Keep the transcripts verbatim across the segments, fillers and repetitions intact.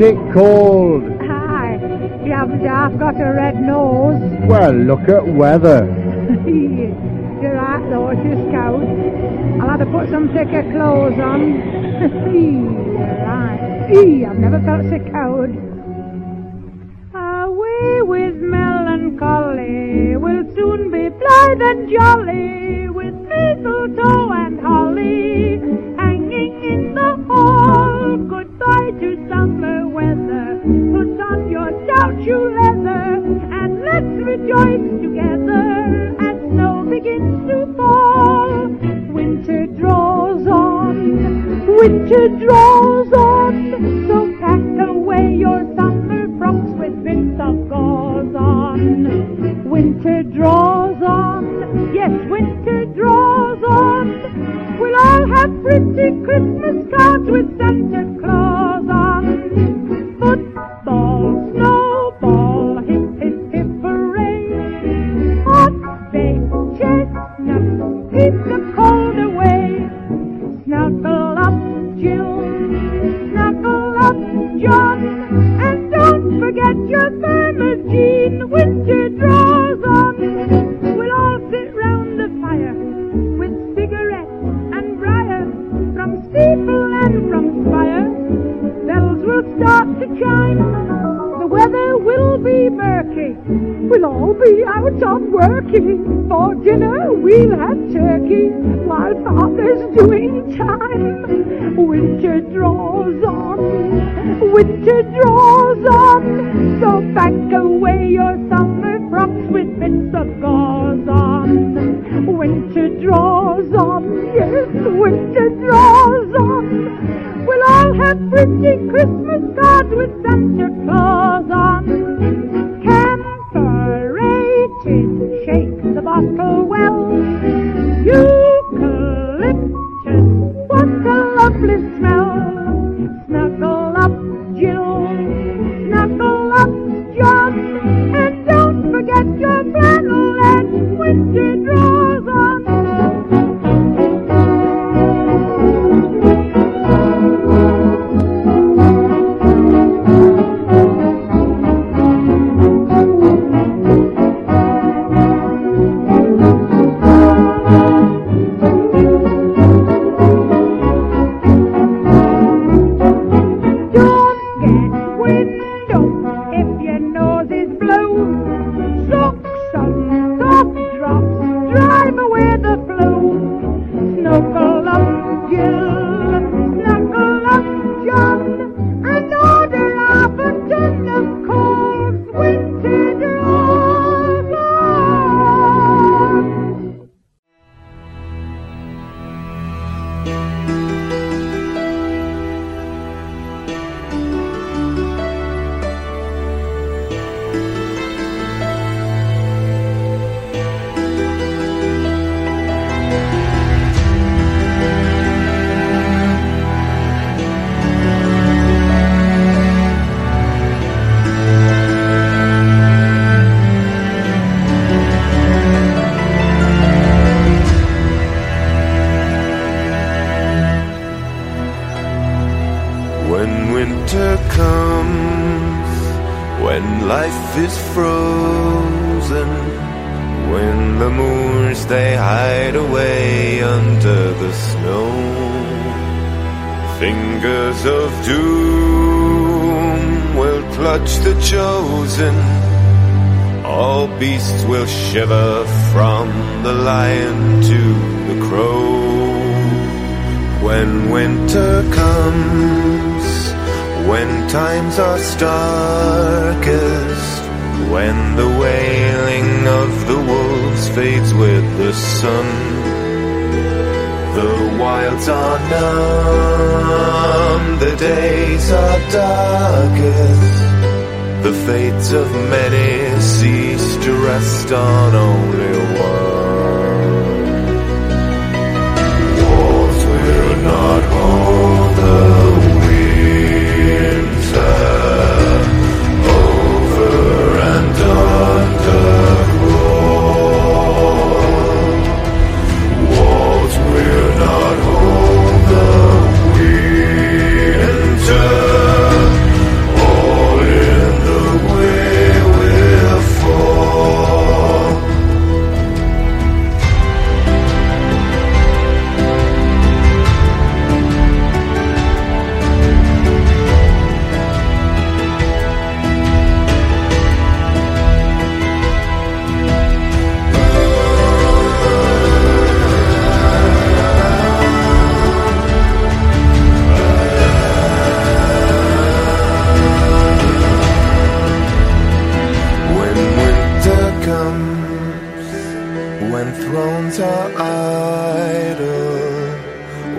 it cold? Hi. You haven't half got a red nose. Well, look at weather. You're right, though, it's just cold. I'll have to put some thicker clothes on. You're right. Eee, I've never felt so cold. Away with melancholy, we'll soon be blithe and jolly, with mistletoe and holly hanging in the hall. Goodbye to summer weather, put on your stout shoe leather, and let's rejoice together as snow begins to fall. Winter draws on, winter draws on, so pack away your summer frocks with bits of gauze on. Winter draws on, yes, winter draws on. We'll all have pretty Christmas cards with Santa Claus on. Football, snowball, hip, hip, hip, hooray. Hot baked chestnuts, keep the cold away. Snuggle up, Jill, snuggle up, John, and don't forget your thermogene. Winter draws on. We'll all sit round the fire with cigarettes and briar, from steeple and from spire. Bells will start to chime. The weather will be murky. We'll all be out on working. For dinner we'll have turkey while Father's doing time. Winter draws on, winter draws on, so pack away your summer frocks with bits of gauze on. Winter draws on, yes, winter draws on. We'll all have pretty Christmas cards with Santa Claus on. Camphorated, shake the bottle well. Eucalyptus, what a lovely smell. Snuggle up, Jill, snuggle up, John, and don't forget your flannelette. Winter draws on. Is frozen when the moors they hide away under the snow. Fingers of doom will clutch the chosen. All beasts will shiver from the lion to the crow. When winter comes, when times are starkest, when the wailing of the wolves fades with the sun, the wilds are numb, the days are darkest, the fates of many cease to rest on only one. Walls will not hold the winter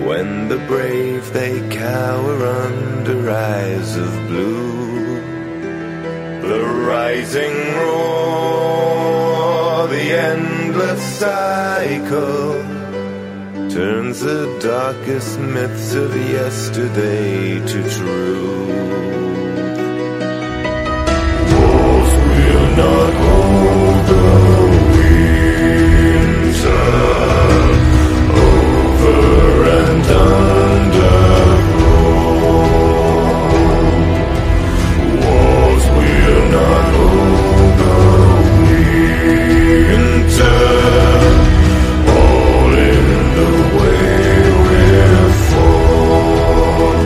when the brave they cower under eyes of blue. The rising roar, the endless cycle, turns the darkest myths of yesterday to truth. Wars will not hold the winter, over and underground. Wars will not hold the winter, all in the way we're fall.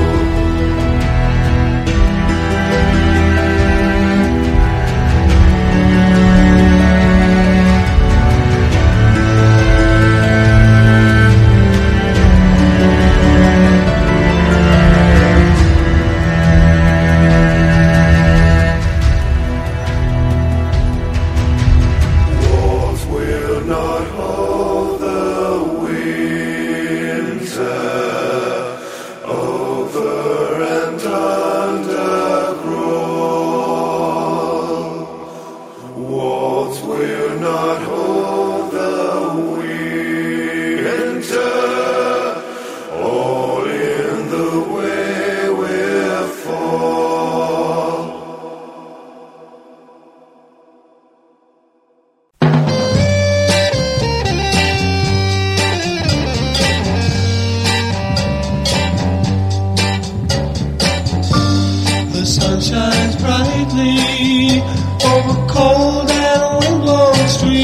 Wars will not hold the winter, over and underground. Wars will not hold the winter, all in the way we're fall. The sun shines brightly over cold and wind-blown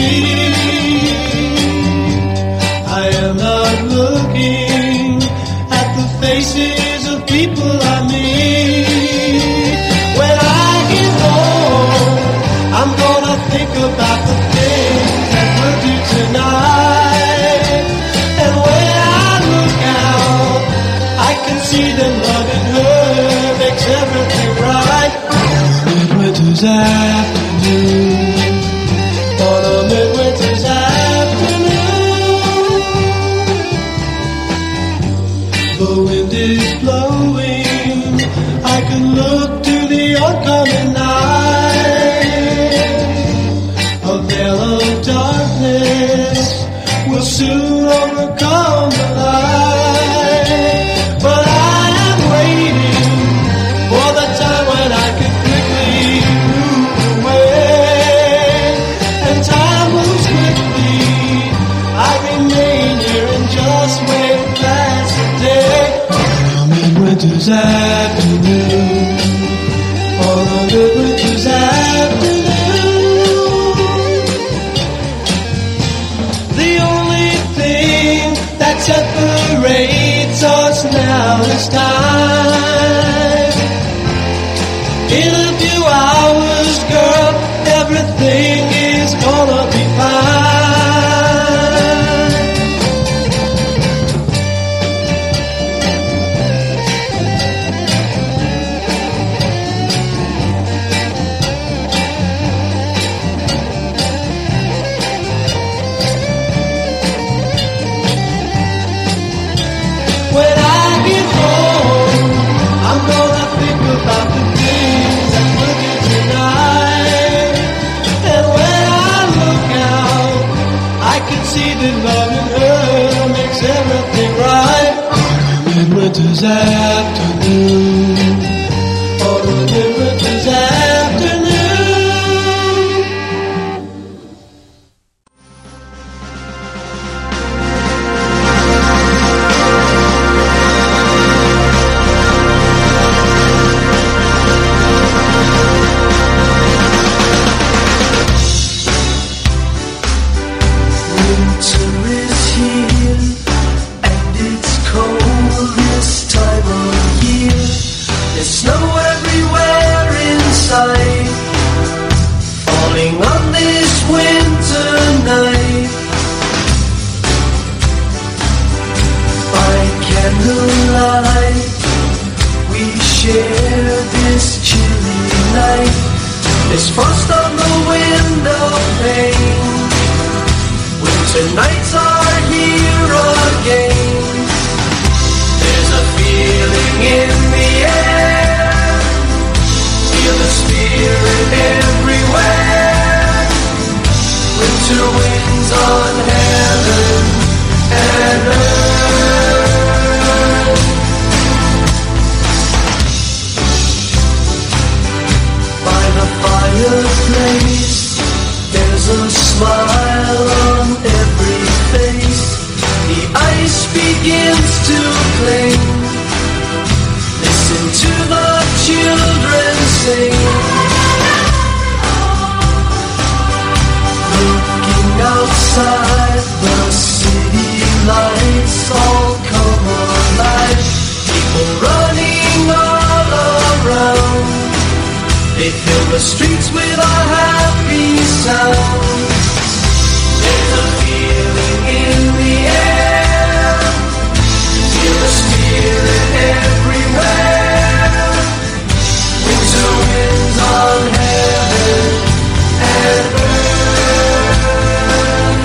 streets. I am not looking at the faces of people I meet. When I get home, I'm gonna think about the things that we'll do tonight. And when I look out, I can see them loving her, makes everything right. On a midwinter's afternoon, on a midwinter's afternoon, the wind is blowing, I can look to the oncoming night. A veil of darkness will soon overcome the light. But I am waiting for the time when I can quickly move away. And time moves quickly, I remain here and just wait past the day. On a midwinter's afternoon, on a midwinter's afternoon, the only thing that separates us now is time. In a few hours, girl, everything is gonna be fine. When I get home, I'm gonna think about the things that we'll do tonight. And when I look out, I can see that loving her makes everything right. On a midwinter's afternoon, on a midwinter's afternoon. Winter is here, and it's cold this time of year. There's snow everywhere in sight, falling on this winter night. By candlelight, we share this chilly night. There's frost on the window pane. Winter nights are here again. begins to cling. Listen to the children sing. Looking outside, the city lights all come alive. People running all around. They fill the streets with a happy sound. There's a feeling in the air. Feel the spirit everywhere. Winter winds on heaven and earth.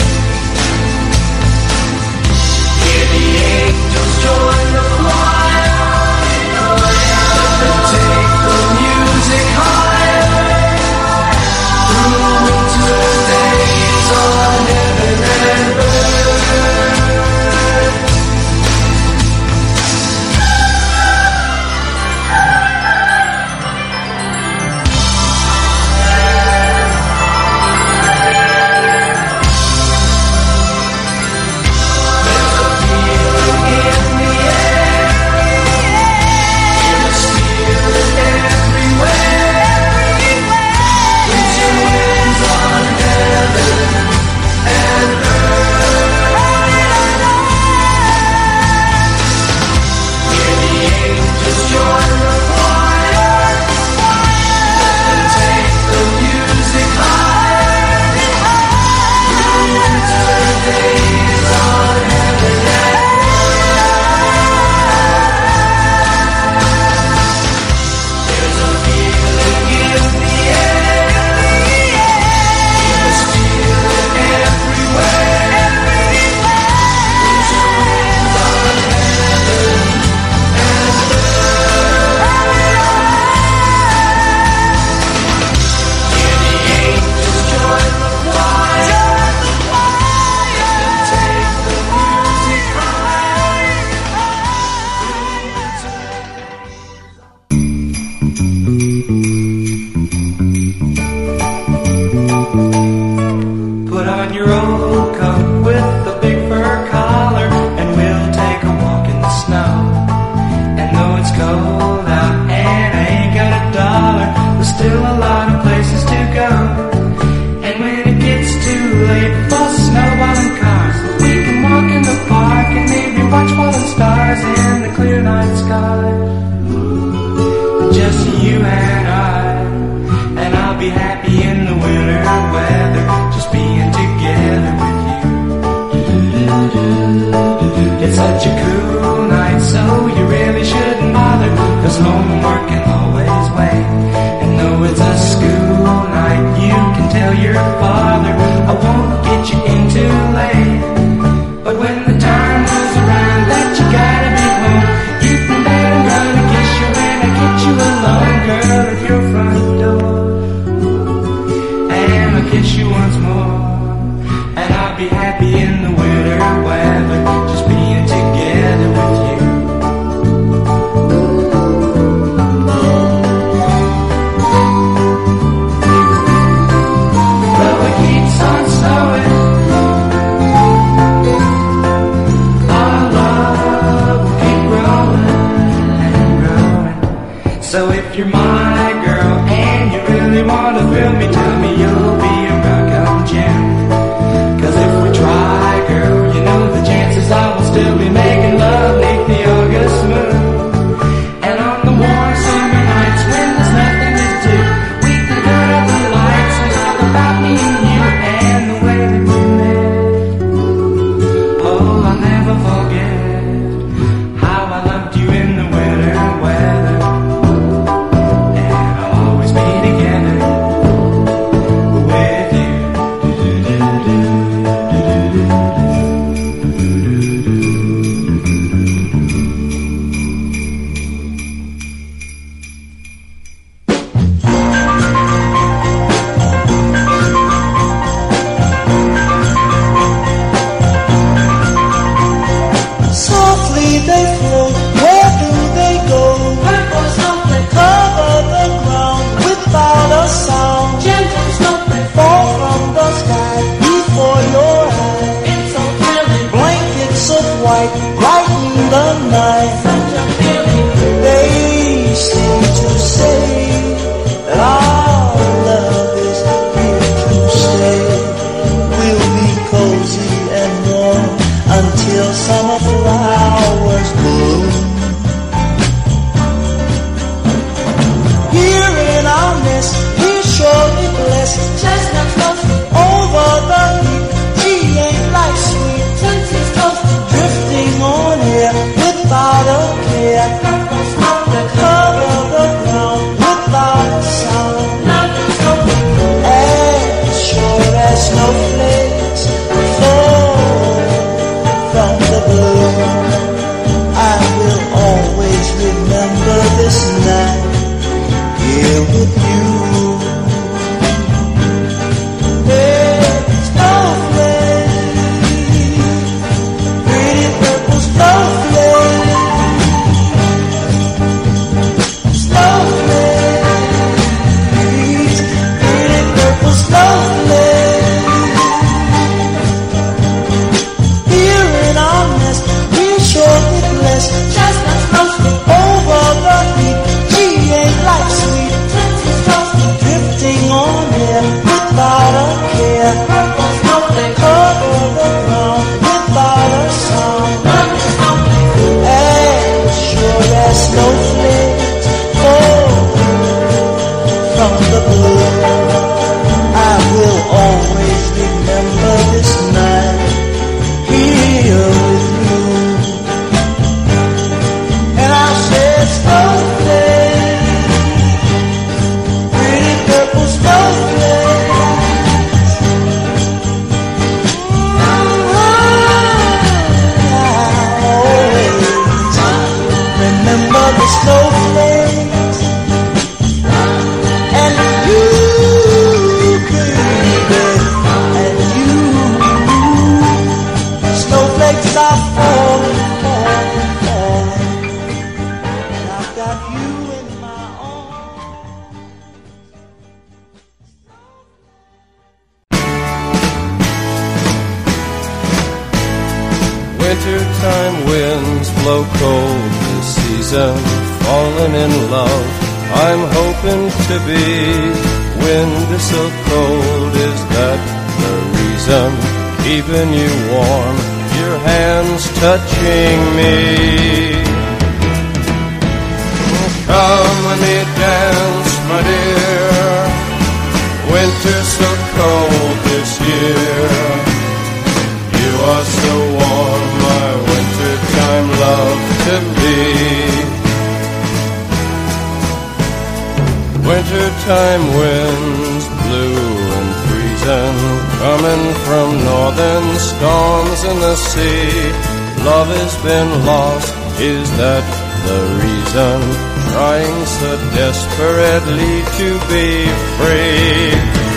Hear the angels join the choir. And take the music higher. Through winter days on heaven and earth. through the night. Such a feeling. They seem to say that our love is here to stay. We'll be cozy and warm until summer flowers bloom. Here in our nest, we're surely blessed. Chestnuts roasting over the heat. Tea ain't like sweet. Tootsie's toasting, drifting on air without a care. Purple smoke that cover the ground without a sound. Nothing's smoking. As sure as snowflakes fall from the blue, I will always remember this night here with you. Hey, snowflake, pretty purple snowflake, snowflake, pretty purple snowflake. Here in our nest, we're surely blessed. Chestnuts roasting over the heat. Tea ain't like sweet. Tootsie's toasting, drifting on air without a care. Purple snowflake cover the ground without a sound. Nothing's smoking. As sure as snowflakes fall from the blue, I will always remember this night here with you. And I said, snowflake, pretty purple snowflakes. I'll always remember the snowflakes. And you, baby, and you. Snowflakes are falling, falling, falling. And I've got you in my arms. Wintertime winds blow cold this season, falling in love. I'm hoping to be. Wind is so cold, is that the reason? Keeping you warm, your hands touching me. Come with me, dance, my dear. Winter's so cold this year. You are so warm, my wintertime love to be. Wintertime winds blue and freezing, coming from northern storms in the sea. Love has been lost, is that the reason? Trying so desperately to be free.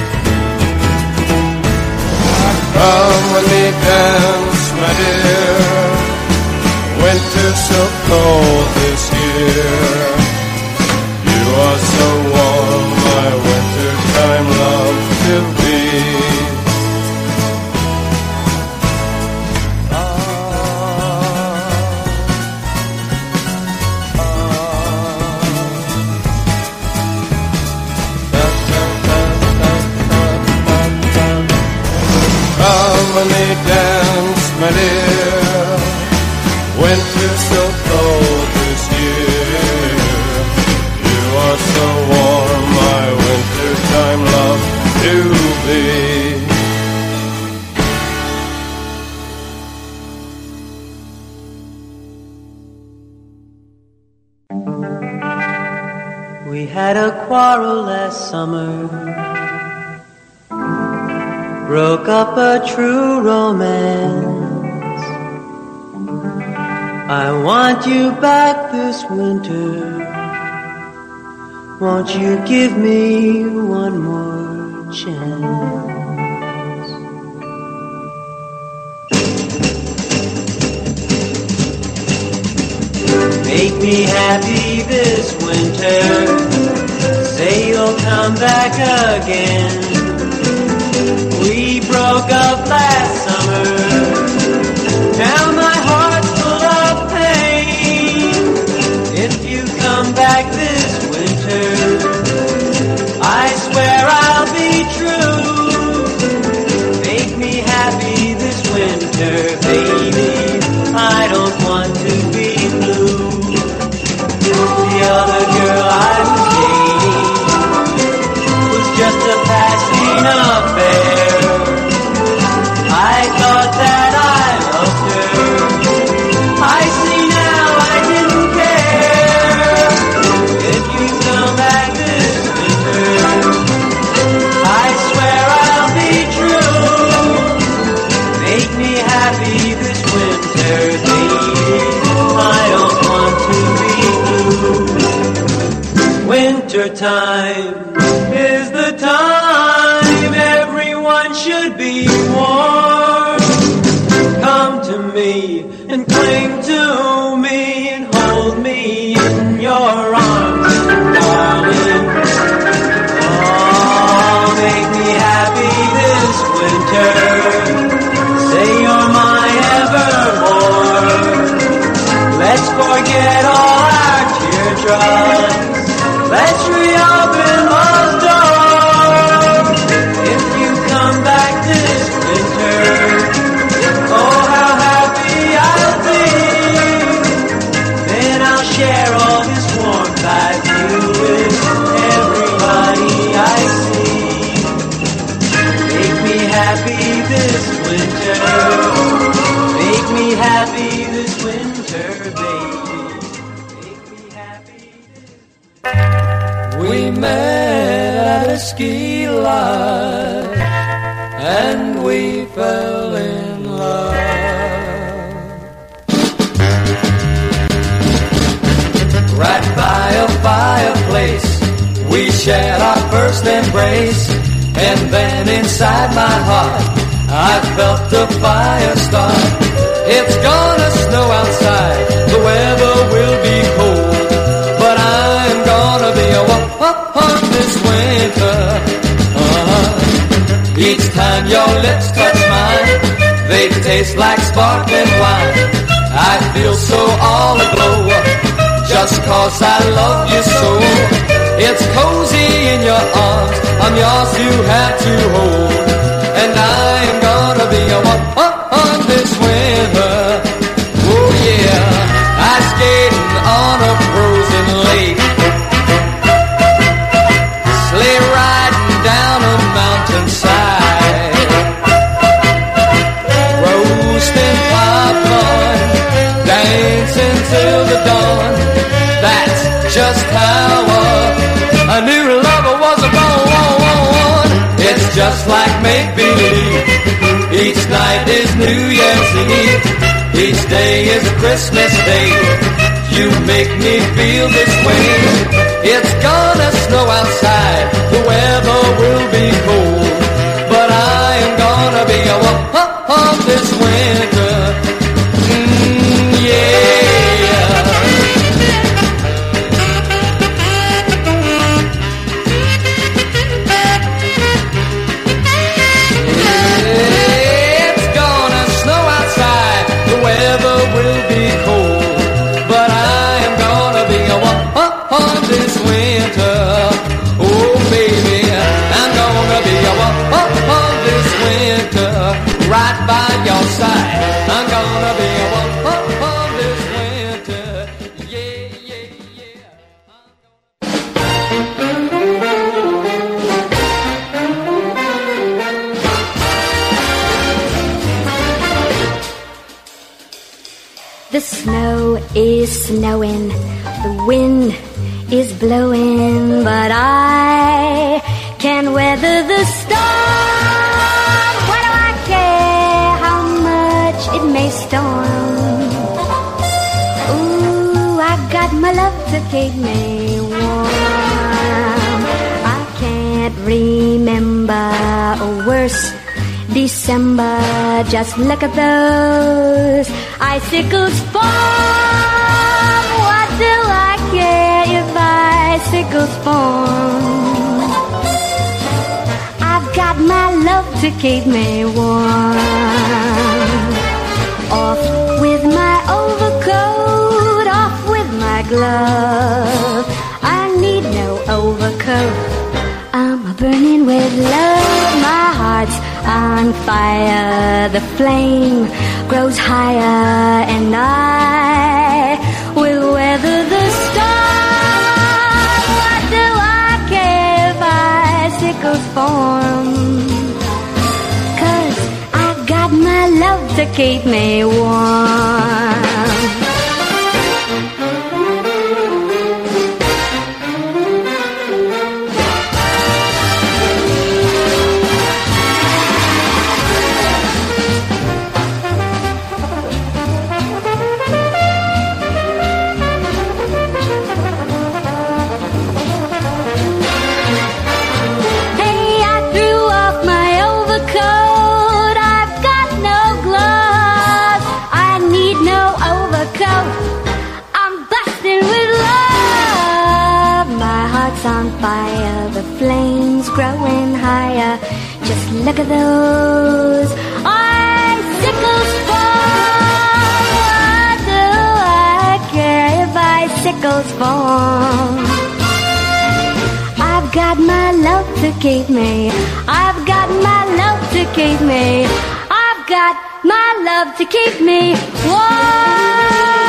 Come with me, dance, my dear. Winter's so cold this year. You are so warm, my wintertime love to be. Ah, ah, da, da, da, da, da, da, da. Come with me, dance, my dear. Winter's so cold this year. You are so warm, my wintertime love to be. We had a quarrel last summer, broke up a true romance. I want you back this winter. Won't you give me one more chance? Make me happy this winter. Say you'll come back again. We broke up last summer. Now my heart's full of winter time is the time everyone should be warm. Come to me and cling to me and hold me in your arms, darling. Oh, make me happy this winter. Say you're my evermore. Let's forget all our teardrops. Let's reopen those doors. If you come back this winter, oh how happy I'll be. Then I'll share all this warmth I feel with everybody I see. Make me happy this winter. Make me happy this winter, baby. Make me happy this We met at a ski lodge and we fell in love. Right by a fireplace, we shared our first embrace, and then inside my heart, I felt the fire start. It's gonna snow outside, the weather will be cold, but I'm gonna be a one this winter. Uh-huh. Each time your lips touch mine, they taste like sparkling wine. I feel so all aglow, just cause I love you so. It's cozy in your arms, I'm yours you have to hold, and I'm gonna be a one this winter. Oh yeah, ice skating on a frozen lake, sleigh riding down a mountainside, roasting popcorn, dancing till the dawn. That's just how a, a new lover was born. It's just like make-believe. Each night is New Year's Eve. Each day is a Christmas day. You make me feel this way. It's gonna snow outside, the weather will be cold, but I am gonna be a one this winter. Mm, yeah. It's gonna snow outside, the weather will be cold, but I am gonna be a one this winter. Oh baby, I'm gonna be a one this winter, right by your side. I'm gonna be a one this winter. Yeah, yeah, yeah. The snow is snowing, the wind is blowing, but I can weather the storm. What do I care how much it may storm? Ooh, I got my love to keep me warm. I can't remember a worse December. Just look at those icicles form. What do I care if icicles form? I've got my love to keep me warm. Off with my overcoat, off with my glove. I need no overcoat, I'm burning with love. My heart's on fire, the flame grows higher, and I will weather the storm. What do I care if icicles form? 'Cause I got my love to keep me warm. fire, the flames growing higher. Just look at those icicles fall. What do I care if icicles fall? I've got my love to keep me. I've got my love to keep me. I've got my love to keep me warm.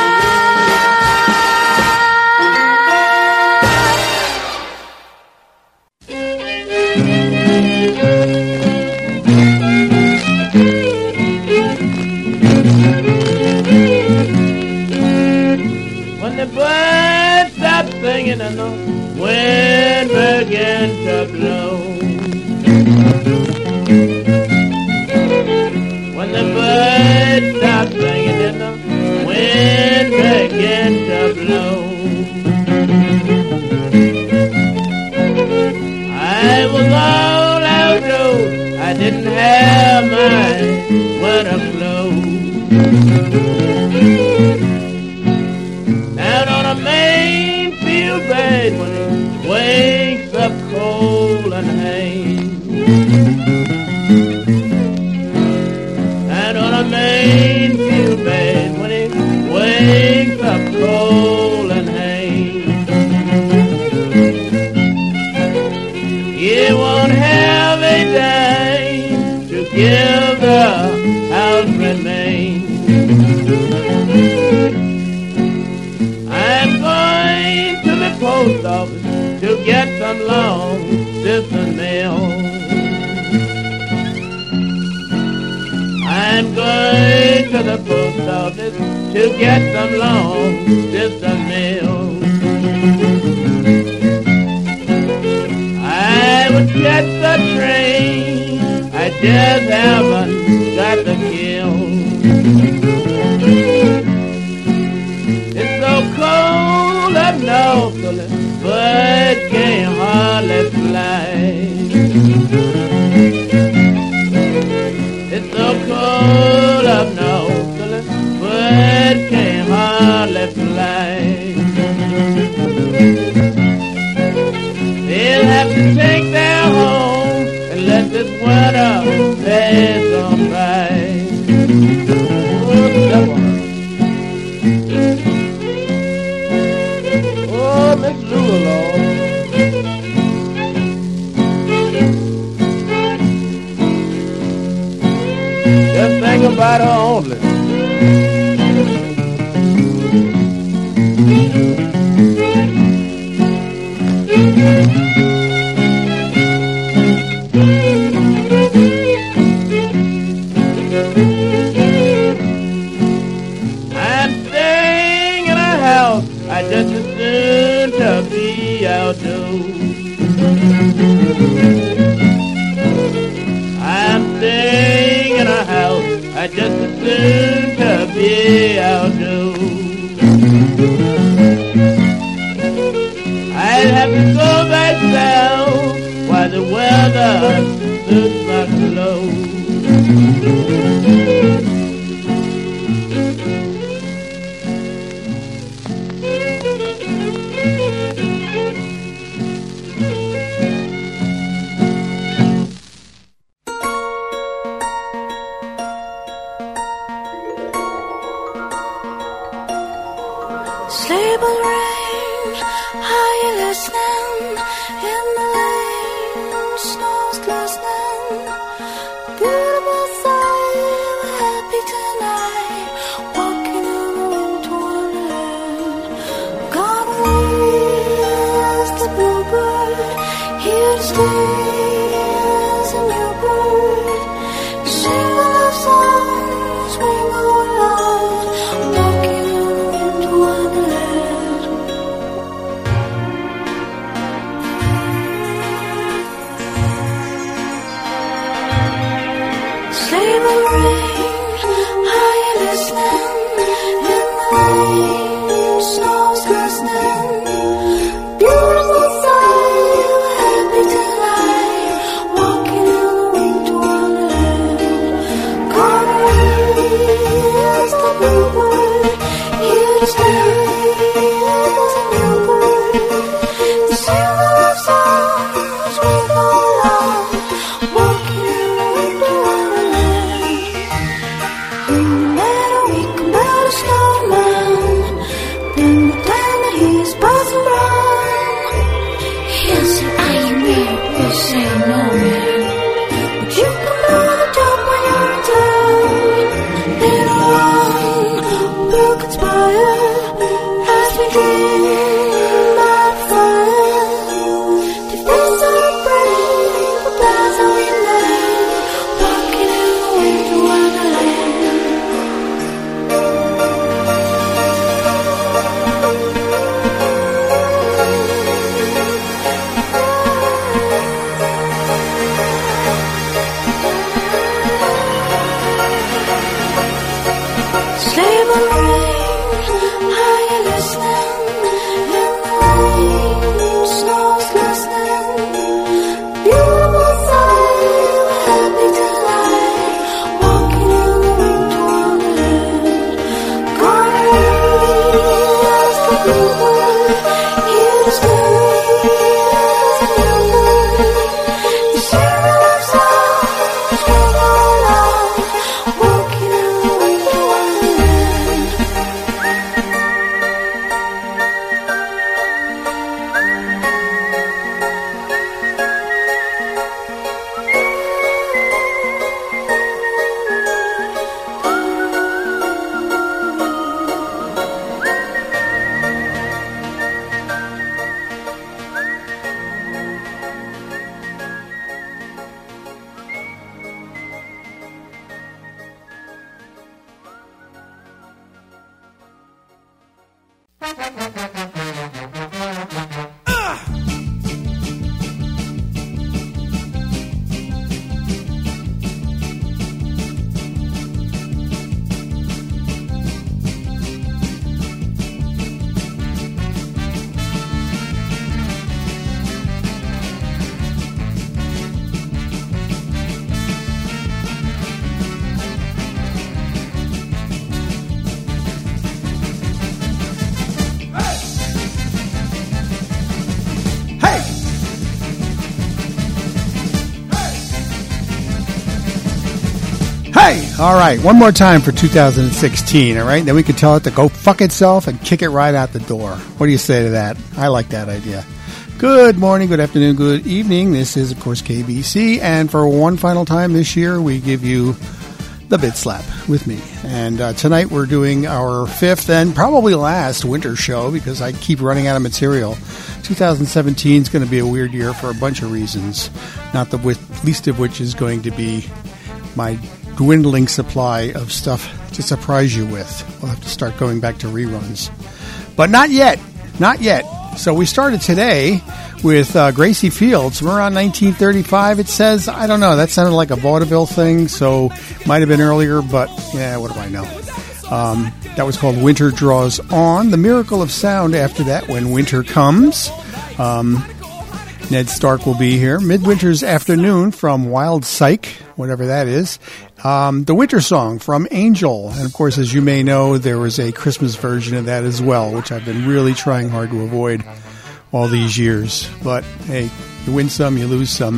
When the birds stop singing and the wind began to blow. When the birds stop singing and the wind began to blow. I was all outdoors, I didn't have my winter clothes. Out on a main field bed when it wakes up cold and hain. Out on a main field bed when it wakes up cold and hain. You won't have a dime to give the house remain. I'm going to the post office to get some long distance mail. I'm going to the post office to get some long distance mail. I would catch the train, I just haven't got the kill. It's so cold up north, the bird can't hardly fly. It's so cold up north, the bird can't hardly fly. They'll have to take their home and let this winter pass on by. Oh, step on her. Oh, Miss Lula, Lord. Just think about her only. I'm staying in a house I just as soon to be outdoors. I'm staying in a house I just as soon to be outdoors. I'll have to go back south while the weather suits my clothes. Sleep and rain, are you listening? In the lane, snow's glistening. Beautiful sight, we're happy tonight. Walking in the winter wonderland. Gone away is the bluebird. Here to stay is a new bird. Sing the love songs, ring our loud. Walking in the winter wonderland. Sleep and rain, are you listening? In the lane, snow's glistening. Beautiful sight, we're happy tonight. All right, one more time for two thousand sixteen, all right? Then we can tell it to go fuck itself and kick it right out the door. What do you say to that? I like that idea. Good morning, good afternoon, good evening. This is, of course, K B C, and for one final time this year, we give you the Bit Slap with me. And uh, tonight we're doing our fifth and probably last winter show because I keep running out of material. twenty seventeen is going to be a weird year for a bunch of reasons, not the least of which is going to be my dwindling supply of stuff to surprise you with. We'll have to start going back to reruns. But not yet. Not yet. So we started today with uh, Gracie Fields. We're on nineteen thirty-five, it says. I don't know. That sounded like a vaudeville thing, so might have been earlier, but yeah, what do I know? Um, that was called Winter Draws On. The Miracle of Sound after that, When Winter Comes. Um, Ned Stark will be here. Midwinter's Afternoon from Wild Psych, whatever that is. Um, the Winter Song from Angel. And, of course, as you may know, there was a Christmas version of that as well, which I've been really trying hard to avoid all these years. But, hey, you win some, you lose some.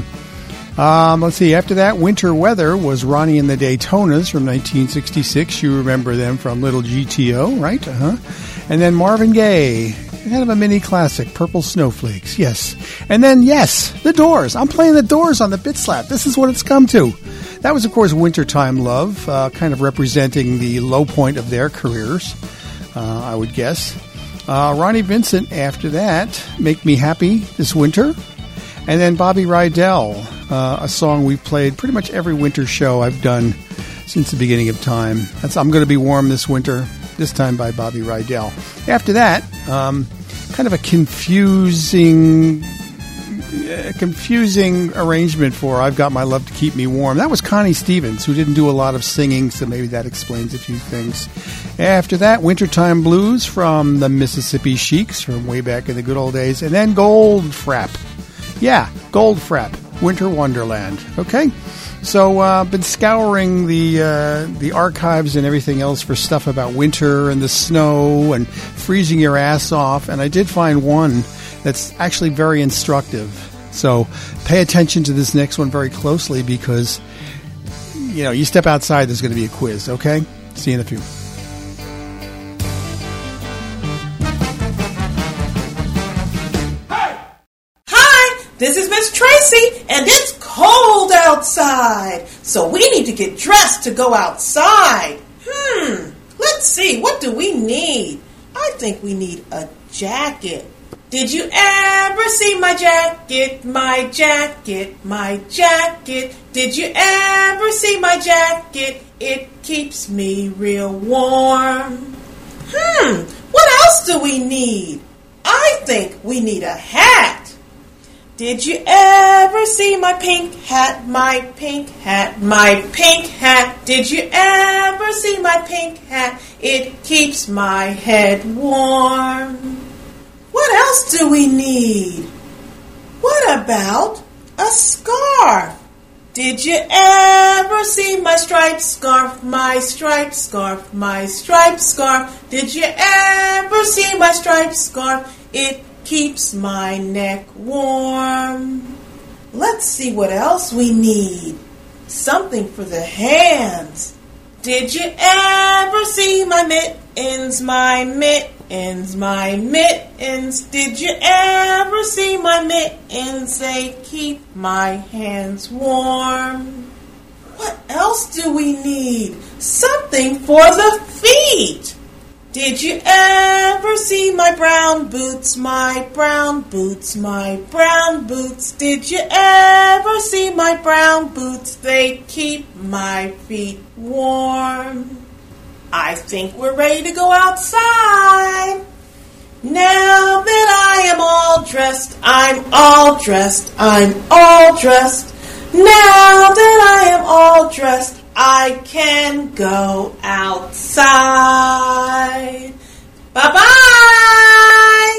Um, let's see. After that, Winter Weather was Ronnie and the Daytonas from nineteen sixty-six. You remember them from Little G T O, right? Uh-huh. And then Marvin Gaye. Kind of a mini classic, Purple Snowflakes, yes. And then, yes, The Doors. I'm playing The Doors on the Bit Slap. This is what it's come to. That was, of course, Wintertime Love, uh, kind of representing the low point of their careers, uh, I would guess. Uh, Ronnie Vincent, after that, Make Me Happy This Winter. And then Bobby Rydell, uh, a song we've played pretty much every winter show I've done since the beginning of time. That's I'm Gonna Be Warm This Winter, this time by Bobby Rydell. After that, um, kind of a confusing... A confusing arrangement for I've Got My Love to Keep Me Warm. That was Connie Stevens, who didn't do a lot of singing, so maybe that explains a few things. After that, Wintertime Blues from the Mississippi Sheiks from way back in the good old days. And then Goldfrapp. Yeah, Goldfrapp, Winter Wonderland. Okay? So I've uh, been scouring the uh, the archives and everything else for stuff about winter and the snow and freezing your ass off, and I did find one that's actually very instructive. So pay attention to this next one very closely because, you know, you step outside, there's going to be a quiz, okay? See you in a few. Hi, this is Miss Tracy, and it's cold outside, so we need to get dressed to go outside. Hmm, let's see, what do we need? I think we need a jacket. Did you ever see my jacket, my jacket, my jacket? Did you ever see my jacket? It keeps me real warm. Hmm, what else do we need? I think we need a hat. Did you ever see my pink hat, my pink hat, my pink hat? Did you ever see my pink hat? It keeps my head warm. What else do we need? What about a scarf? Did you ever see my striped scarf, my striped scarf, my striped scarf? Did you ever see my striped scarf? It keeps my neck warm. Let's see what else we need. Something for the hands. Did you ever see my mittens, my mittens, my mittens? Did you ever see my mittens? They keep my hands warm. What else do we need? Something for the feet. Did you ever see my brown boots, my brown boots, my brown boots? Did you ever see my brown boots? They keep my feet warm. I think we're ready to go outside. dressed, I'm all dressed, I'm all dressed. Now that I am all dressed, I can go outside. Bye-bye!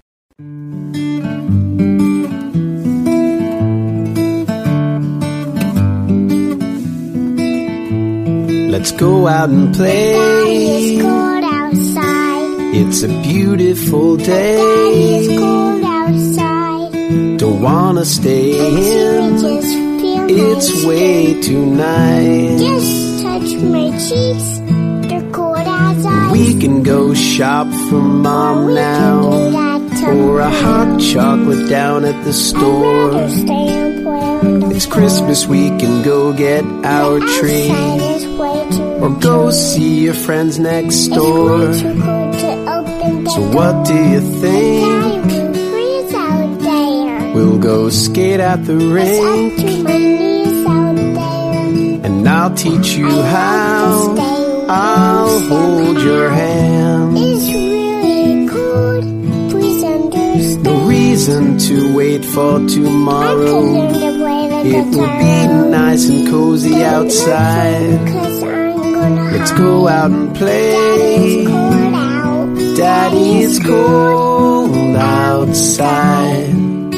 Let's go out and play. Daddy, it's cold outside. It's a beautiful day. Daddy, it's cold outside. Don't wanna stay in. Just feel It's my way skin. too nice. Just touch my cheeks. They're cold as ice. We can go shop for Mom We now, can do that or a hot tomorrow. chocolate down at the I'd store. rather stay and play on the It's Christmas, we can go get our tree, outside is way too or go see your friends next It's door. way too cold to open the So door. what do you think? Daddy will freeze out there. We'll go skate at the It's up rink, to my knees out there. and I'll teach you how. I'll hold your hand. It's really cold. Please understand. No reason to wait for I can tomorrow. learn to play like It a will be nice and cozy outside. Cause I'm gonna Let's go out and play. Daddy's cold out. Daddy, it's cold outside.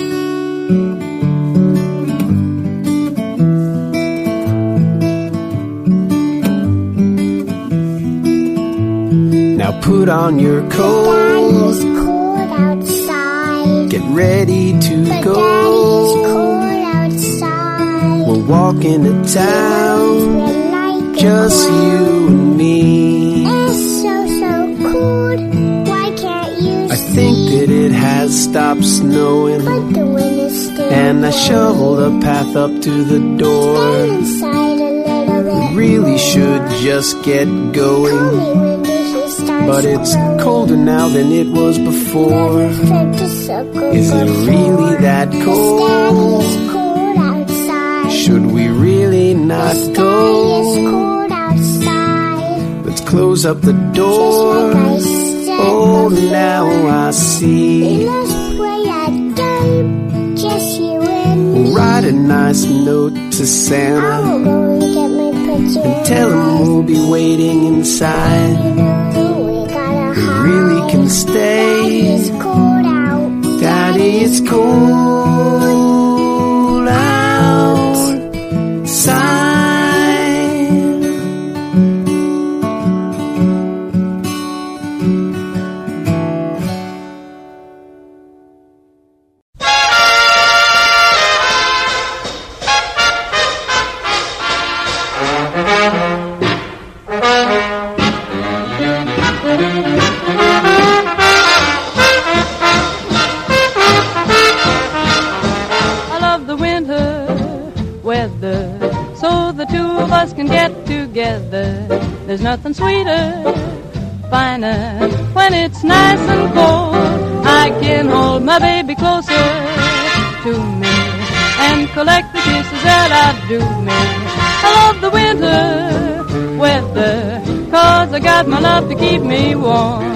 Now put on your coat. Daddy's cold outside. Get ready to But go. Daddy's cold outside. We're walking to town, Red like a just cloud. you and me. It's so, so cold. Why can't you I see? think that it has stopped snowing, But the wind is still and I blowing. shoveled a path up to the Stay door. inside a little bit We really should more. just get Call going, me when the heat starts but it's blowing. colder now than it was before. Never felt a sucker Is it before. really that This cold? Daddy is cold outside. Should we really not This go? Daddy is cold outside. Let's close up the Just door. like I said Oh, before. now I see. Let's play a game, just you and me. We'll write a nice note to I Santa will go and get my picture. and tell him we'll be waiting inside. You know we gotta We hide. really can stay. Daddy is cold out. Daddy, it's cold outside. I love the winter weather, so the two of us can get together. There's nothing sweeter, finer, when it's nice and cold. I can hold my baby closer to me and collect the kisses that outdo me. I love the winter weather, 'cause I got my love to keep me warm.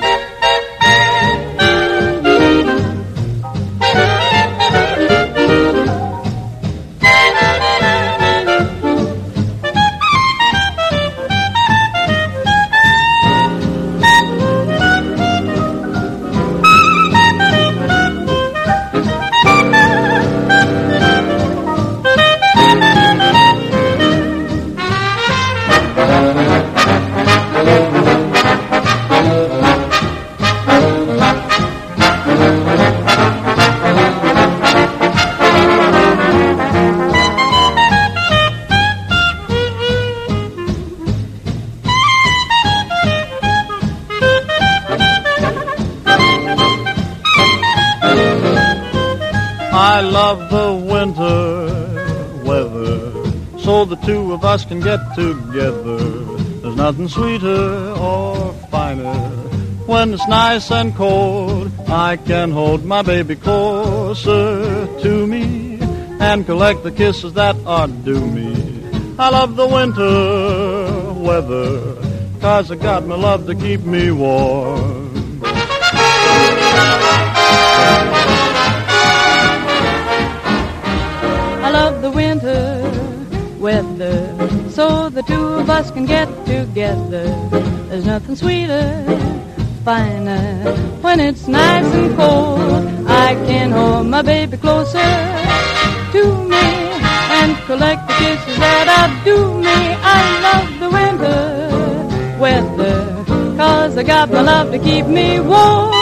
I love the winter weather, so the two of us can get together. There's nothing sweeter or finer when it's nice and cold. I can hold my baby closer to me and collect the kisses that are due me. I love the winter weather, 'cause I got my love to keep me warm. so the two of us can get together. There's nothing sweeter, finer, when it's nice and cold. I can hold my baby closer to me and collect the kisses that outdo me. I love the winter weather, 'cause I got my love to keep me warm.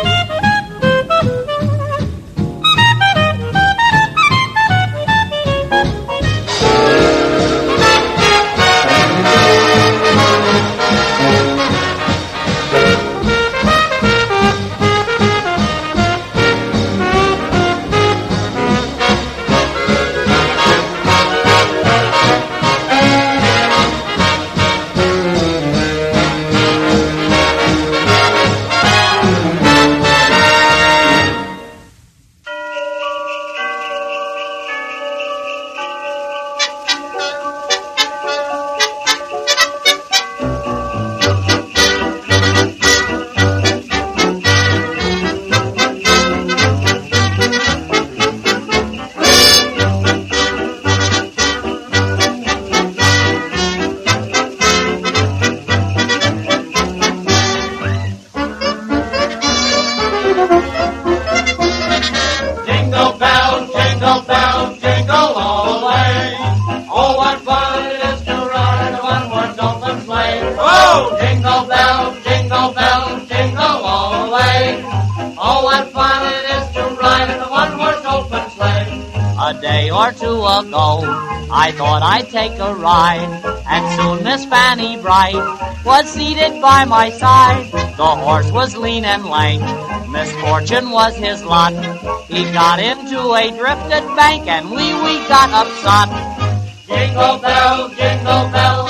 I thought I'd take a ride, and soon Miss Fanny Bright was seated by my side. The horse was lean and lank, misfortune was his lot. He got into a drifted bank, and we, we got upset. Jingle bell, jingle bell.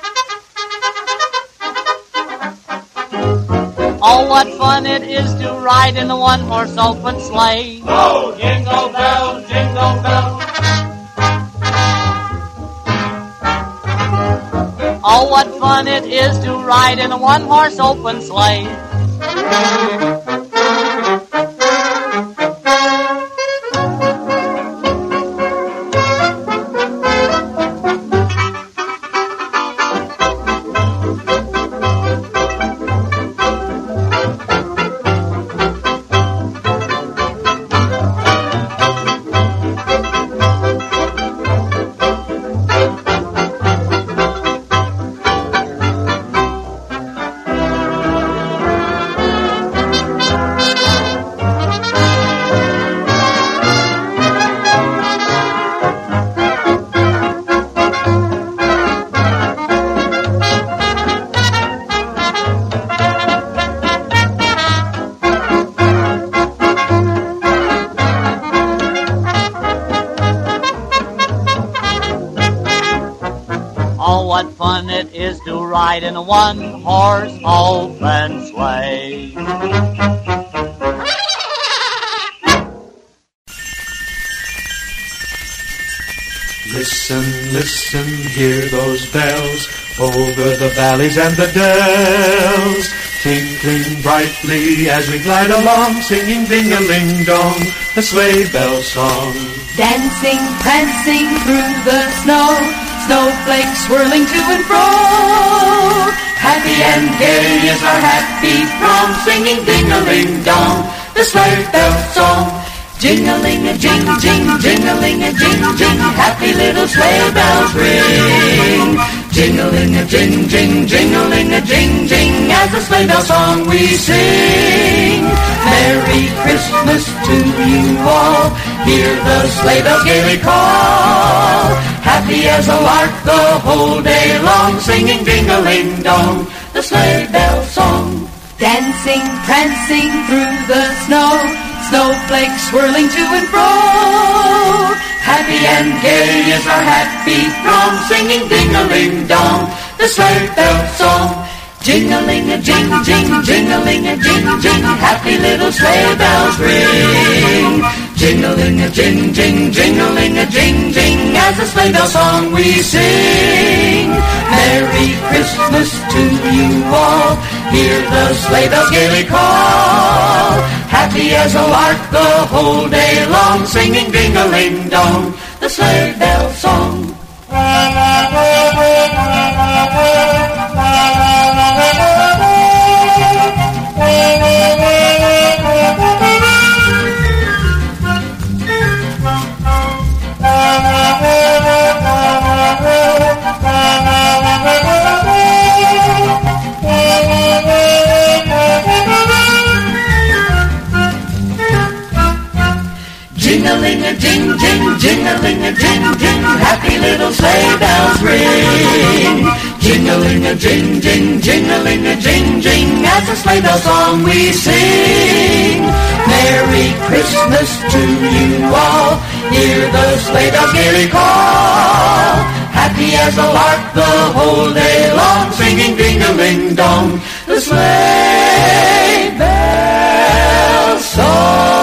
Oh, what fun it is to ride in a one-horse open sleigh. Oh, jingle bell, jingle bell. Oh, what fun it is to ride in a one-horse open sleigh. In a one-horse open sleigh. Listen, listen, hear those bells over the valleys and the dells, tinkling brightly as we glide along, singing ding-a-ling-dong, the sleigh bell song. Dancing, prancing through the snow, snowflakes swirling to and fro. Happy and gay is our happy prom, singing ding-a-ling-dong, the sleigh bell song. Jing-a-ling-a-jing, jing, jing-a-ling-a-jing, jing, happy little sleigh bells ring. Jing-a-ling-a-jing, jing, jing-a-ling-a-jing, jing, as the sleigh bell song we sing. Merry Christmas to you all, hear the sleigh bells gaily call. Happy as a lark the whole day long, singing ding-a-ling-dong, the sleigh bell song. Dancing, prancing through the snow, snowflakes swirling to and fro. Happy and gay is our happy prom, singing ding-a-ling-dong, the sleigh bell song. Jing-a-ling-a-jing, jing, jing-a-ling-a-jing, jing, happy little sleigh bells ring. Jing-a-ling-a-jing, jing, jing-a-ling-a-jing, jing, as the sleigh bell song we sing. Merry Christmas to you all, hear the sleigh bells gaily call. Happy as a lark the whole day long, singing ding-a-ling-dong, the sleigh bell song. Jing-a-ling-a-jing, jing, jing-a-ling-a-jing, jing, happy little sleigh bells ring. Jing-a-ling-a-jing, jing, jing-a-ling-a-jing, jing, as the sleigh bell song we sing. Merry Christmas to you all, hear the sleigh bells gaily call. Happy as a lark the whole day long, singing ding-a-ling-dong, the sleigh bell song.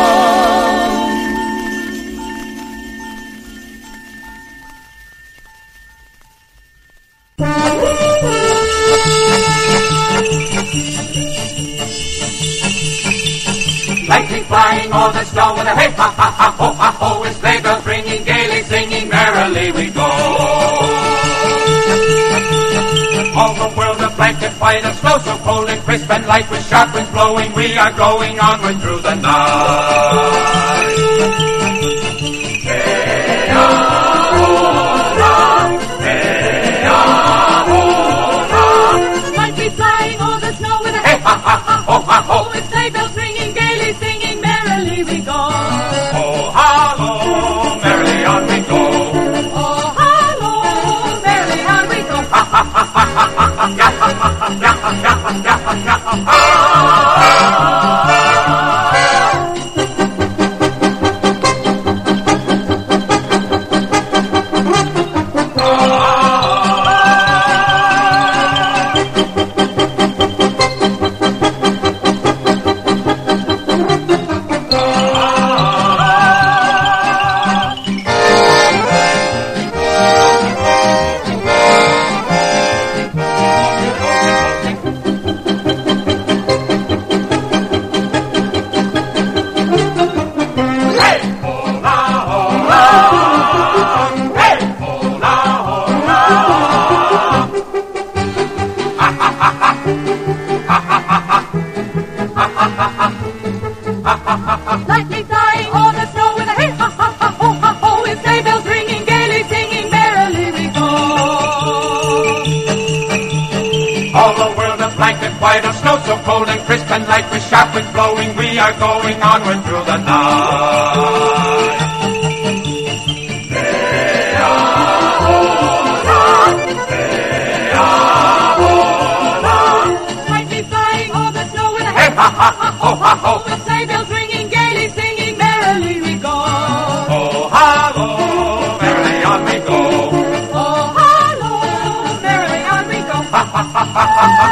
Lightning flying o'er the snow with a hey ha ha ha ho ha ho, with sleigh bells ringing gaily, singing merrily we go. All the world a blanket white, of snow so cold and crisp and light, with sharp winds blowing, we are going onward through the night. Hey-ah-ho-ra, hey-ah-ho-ra. Lightning flying o'er the snow with a hey ha ha ha ho ha ho, with sleigh bells ringing gaily, singing merrily we go. Oh, hallo, merrily on we go. Oh, hallo, merrily on we go. Ha ha ha ha ha ha ha ya ha ha ha ya ha ya ha ya ha ya ha ha. Lightning flying o'er the snow with a hey ha ha ha ho ha ho, with sleigh bells ringing gaily, singing merrily we go. All the world a blanket white, of snow so cold and crisp and light, with sharp winds blowing, we are going onward through the night. Hey-ah-ho-ra, hey-ah-ho-ra. Lightning flying o'er the snow with a Hey ha ha ha ho ha ho. with sleigh bells ringing gaily, singing merrily we go. Oh, hallo, merrily on we go. Oh, hallo, merrily on we go. Ha ha ha ha ha ha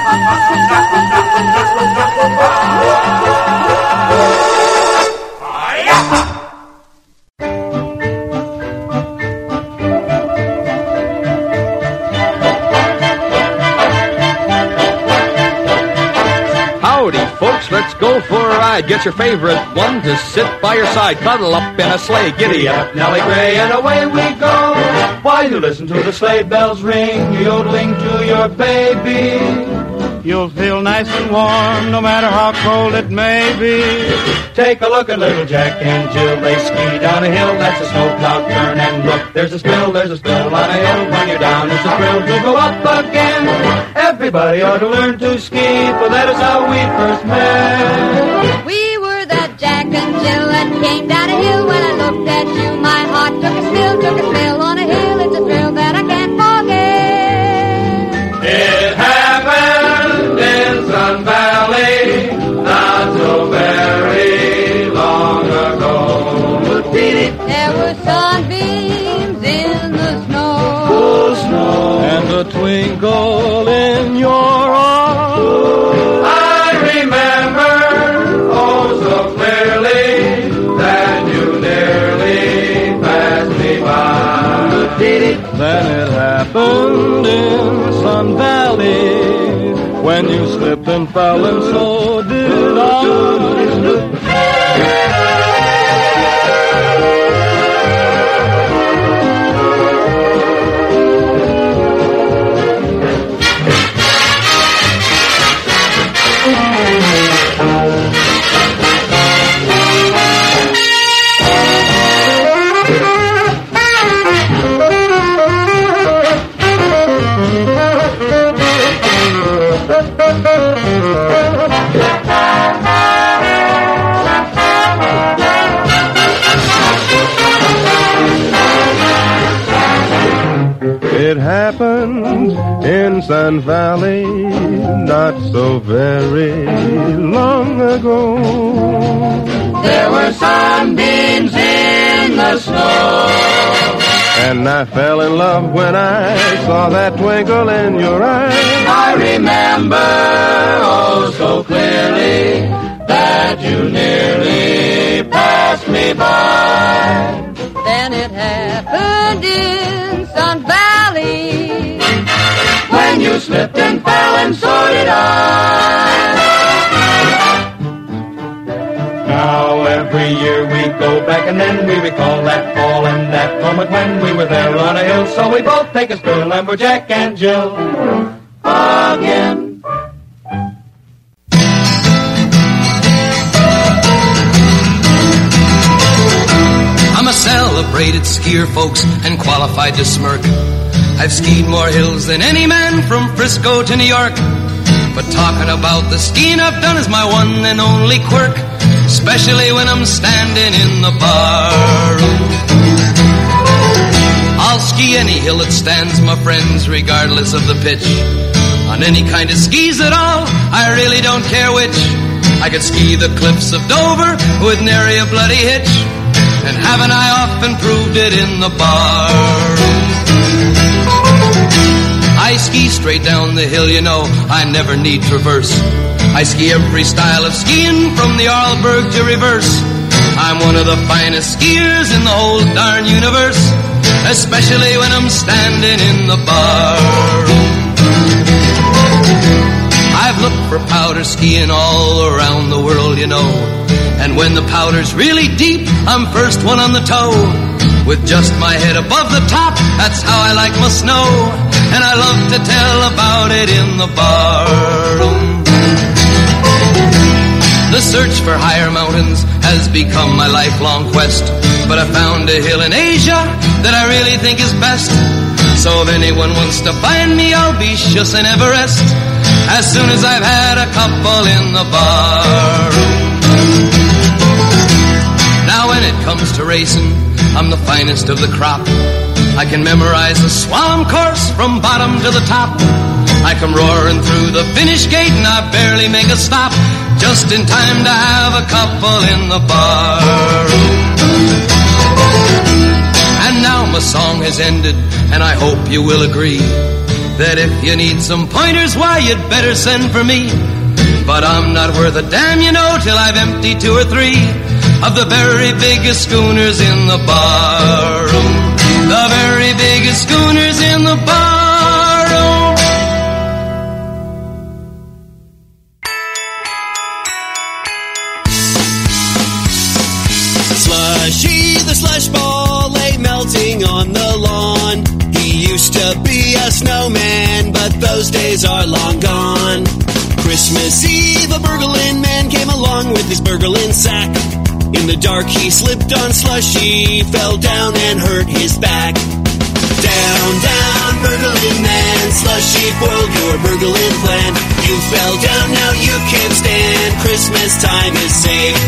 Howdy, folks, let's go for a ride. Get your favorite one to sit by your side. Cuddle up in a sleigh, giddy up, Nellie Gray, and away we go. While you listen to the sleigh bells ring, you're yodeling to your baby. You'll feel nice and warm no matter how cold it may be. Take a look at little Jack and Jill. They ski down a hill, that's a snow cloud. Turn and look, there's a spill, there's a spill on a hill. When you're down, it's a thrill to go up again. Everybody ought to learn to ski, for that is how we first met. We were the Jack and Jill and came down a hill. When I looked at you, my heart took a spill, took a spill on a hill. It's a thrill that I can't forget. It happened in Sun Valley, not so very long ago. There were sunbeams in the snow, Oh, snow, and a twinkle in your eye. I remember, oh so clearly, that you nearly passed me by. Then it happened in Sun Valley, when you slipped and fell, and so did I. Thank you. Sun Valley not so very long ago. There were sunbeams in the snow. And I fell in love when I saw that twinkle in your eye. I remember, oh so clearly, that you nearly passed me by. Then it happened in Sun Valley, when you slipped and fell, and so did I. Now every year we go back and then we recall that fall and that moment when we were there on a hill. So we both take a spill and we're Jack and Jill again. I'm a celebrated skier, folks, and qualified to smirk. I've skied more hills than any man from Frisco to New York. But talking about the skiing I've done is my one and only quirk, especially when I'm standing in the bar. I'll ski any hill that stands, my friends, regardless of the pitch. On any kind of skis at all, I really don't care which. I could ski the cliffs of Dover with nary a bloody hitch, and haven't I often proved it in the bar? I ski straight down the hill, you know, I never need traverse. I ski every style of skiing from the Arlberg to reverse. I'm one of the finest skiers in the whole darn universe, especially when I'm standing in the bar. I've looked for powder skiing all around the world, you know, and when the powder's really deep, I'm first one on the toe. With just my head above the top, that's how I like my snow, and I love to tell about it in the bar. The search for higher mountains has become my lifelong quest, but I found a hill in Asia that I really think is best. So if anyone wants to find me, I'll be shussing Everest as soon as I've had a couple in the bar. Now when it comes to racing, I'm the finest of the crop. I can memorize a slalom course from bottom to the top. I come roaring through the finish gate and I barely make a stop, just in time to have a couple in the bar. And now my song has ended, and I hope you will agree that if you need some pointers, why, you'd better send for me. But I'm not worth a damn, you know, till I've emptied two or three of the very biggest schooners in the bar. The very biggest schooners in the bar. Slushy, the slush ball lay melting on the lawn. He used to be a snowman, but those days are long gone. Christmas Eve, a burglin' man came along with his burglin' sack. In the dark he slipped on Slushy, fell down and hurt his back. Down, down, burglin' man, Slushy foiled your burglin' plan. You fell down, now you can't stand, Christmas time is safe.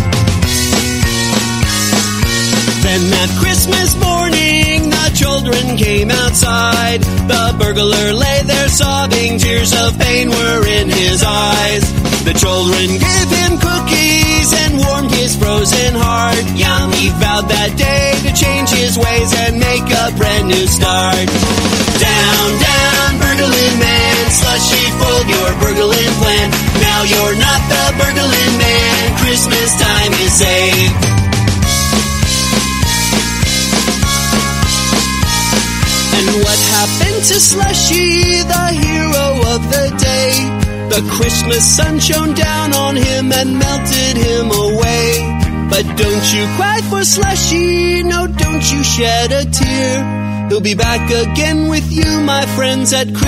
Then that Christmas morning, the children came outside. The burglar lay there sobbing, tears of pain were in his eyes. The children gave him cookies and warmed his frozen heart. Young, he vowed that day to change his ways and make a brand new start. Down, down, burglin' man, Slushy foiled your burglin' plan. Now you're not the burglin' man, Christmas time is safe. And what happened to Slushy, the hero of the day? The Christmas sun shone down on him and melted him away. But don't you cry for Slushy, no, don't you shed a tear. He'll be back again with you, my friends, at Christmas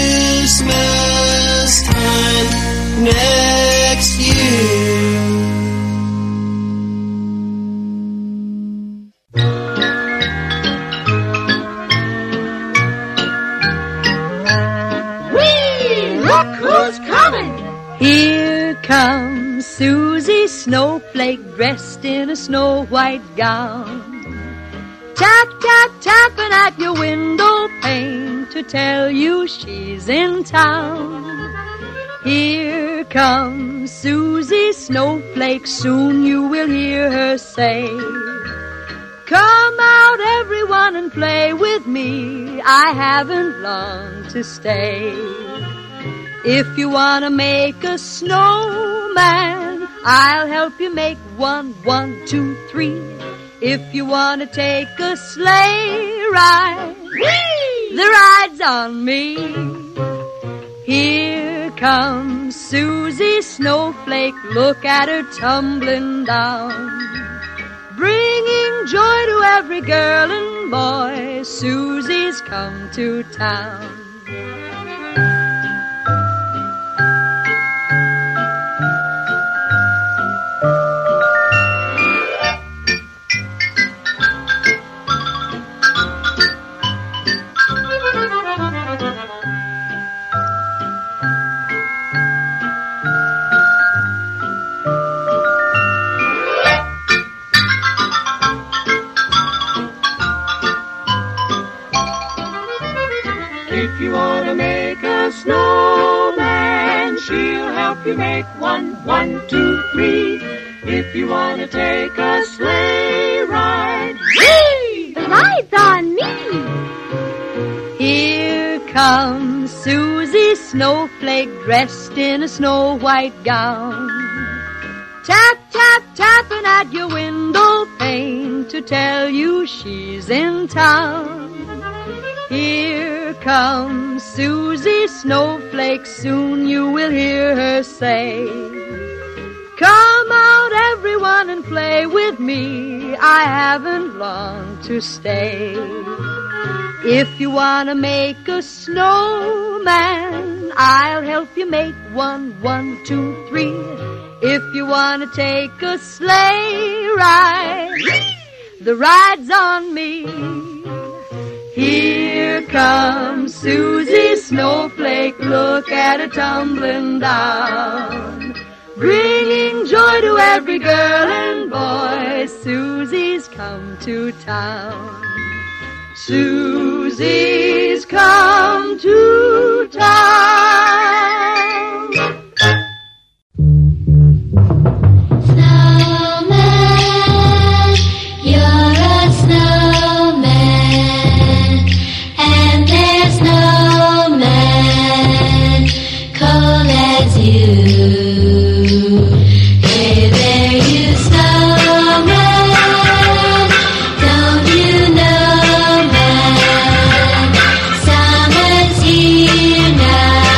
time next year. Here comes Susie Snowflake, dressed in a snow white gown. Tap, tap, tapping at your window pane. came to tell you she's in town. Here comes Susie Snowflake, soon you will hear her say, come out everyone and play with me, I haven't long to stay. If you wanna make a snowman, I'll help you make one, one, two, three. If you wanna take a sleigh ride, whee! The ride's on me. Here comes Susie Snowflake, look at her tumbling down, bringing joy to every girl and boy. Susie's come to town. If you want to make a snowman, she'll help you make one, one, two, three. If you want to take a sleigh ride, whee! The ride's on me. Here comes Susie Snowflake, dressed in a snow-white gown. Tap, tap, tapping at your window pane to tell you she's in town. Here comes Susie Snowflake, soon you will hear her say, come out everyone and play with me, I haven't long to stay. If you want to make a snowman, I'll help you make one, one, two, three. If you want to take a sleigh ride, the ride's on me. Here comes Susie Snowflake, look at her tumbling down, bringing joy to every girl and boy. Susie's come to town. Susie's come to town. Snowman, you're a snowman, and there's no man cold as you. Hey there, you snowman, don't you know, man, summer's here now.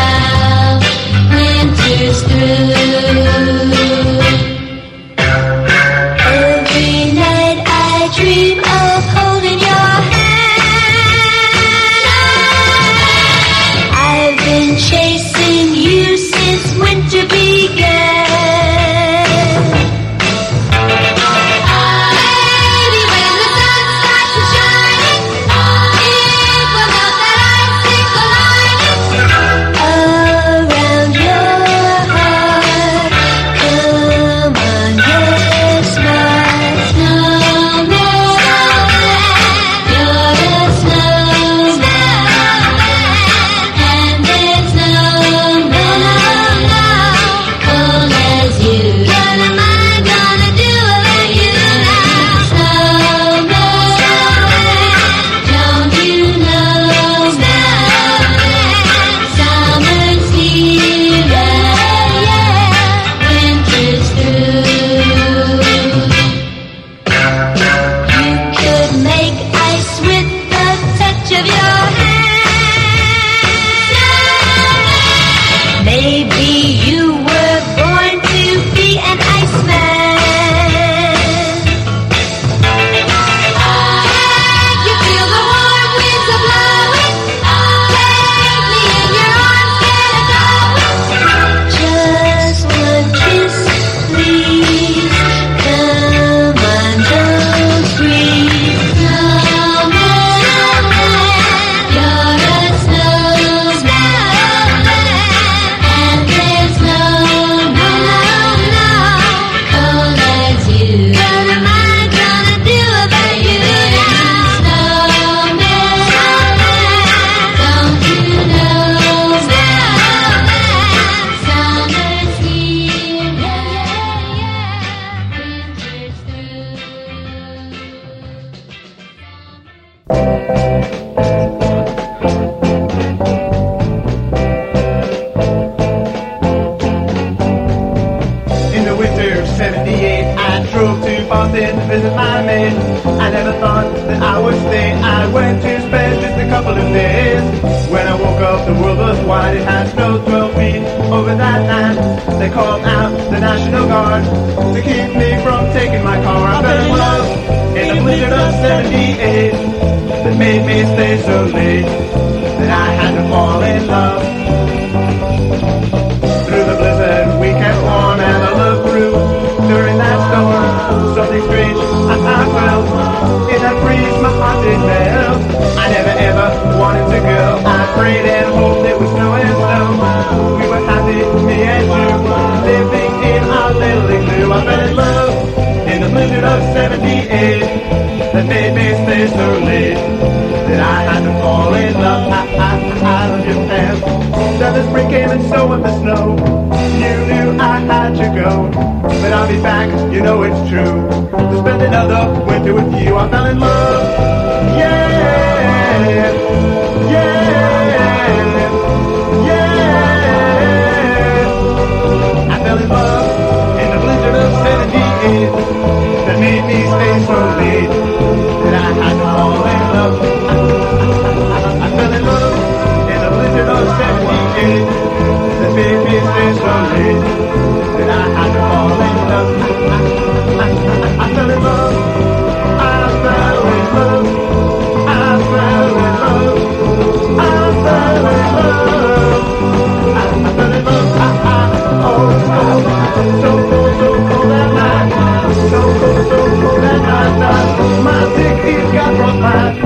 seventy-eight, I drove to Boston to visit my maid. I never thought that I would stay. I went to spend just a couple of days. When I woke up, the world was wide. It had snowed twelve feet over that night. They called out the National Guard to keep me from taking my car. I fell in love in the blizzard of seventy-eight that made me stay so late that I had to fall in love. Through the blizzard we kept warm and our love grew. During that storm, something strange I, I felt. In that breeze my heart did melt. I never ever wanted to go. I prayed and hoped it was snowing snow. We were happy, me and you, living in our little igloo. I fell in love in the blizzard of seventy-eight that made me stay so late that I had to fall in love. I, I, I love Japan. Then the spring came and so went the snow. You knew I had to go, but I'll be back, you know it's true, to spend another winter with you. I fell in love, yeah, yeah, yeah. I fell in love in the blizzard of seventy-eight that made me stay so late that I had to fall in love. I, I, I, I fell in love in the blizzard of seventy-eight that made me stay so late that I had to fall in love. I, I, I, I fell in love. I fell in love. I fell in love. I fell in love. I, I fell in love. I, I, oh, oh, so cold, so cold that night. So cold, so cold that night. night. My dick, he's got frostbite.